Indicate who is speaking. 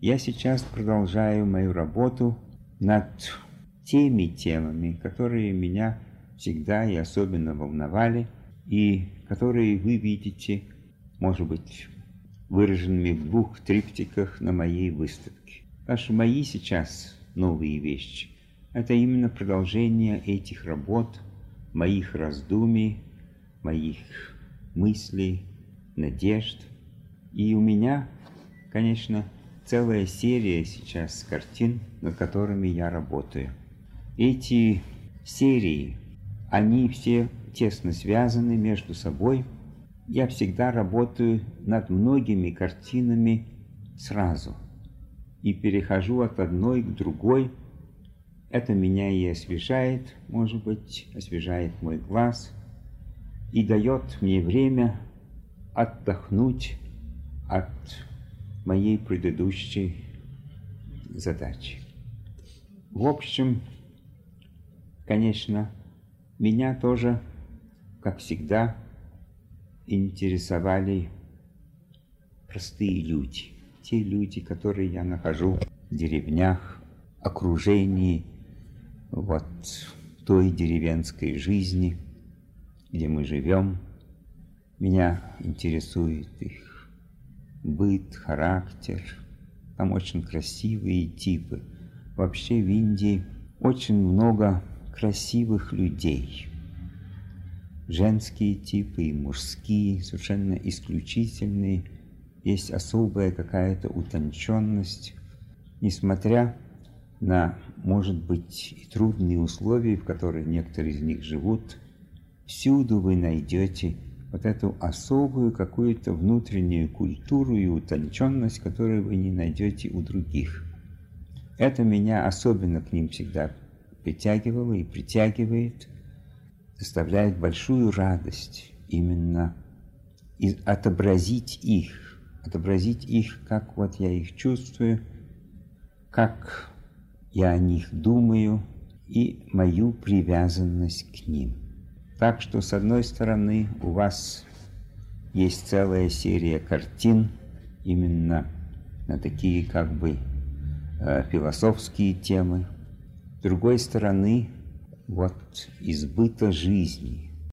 Speaker 1: Я сейчас продолжаю мою работу над теми темами, которые меня всегда и особенно волновали, и которые вы видите, может быть, выраженными в 2 триптихах на моей выставке. Потому что мои сейчас новые вещи – это именно продолжение этих работ, моих раздумий, моих мыслей, надежд. И у меня, конечно, целая серия сейчас картин, над которыми я работаю. Эти серии, они все тесно связаны между собой. Я всегда работаю над многими картинами сразу и перехожу от одной к другой. Это меня и освежает, может быть, освежает мой глаз и дает мне время отдохнуть от моей предыдущей задачи. В общем, конечно, меня тоже, как всегда, интересовали простые люди. Те люди, которые я нахожу в деревнях, окружении вот той деревенской жизни, где мы живем. Меня интересует их быт, характер. Там очень красивые типы. Вообще в Индии очень много красивых людей. Женские типы и мужские, совершенно исключительные. Есть особая какая-то утонченность. Несмотря на, может быть, и трудные условия, в которых некоторые из них живут, всюду вы найдете вот эту особую какую-то внутреннюю культуру и утонченность, которую вы не найдете у других. Это меня особенно к ним всегда притягивало и притягивает, доставляет большую радость именно отобразить их, как вот я их чувствую, как я о них думаю и мою привязанность к ним. Так что, с одной стороны, у вас есть целая серия картин именно на такие как бы философские темы. С другой стороны, вот из быта жизни,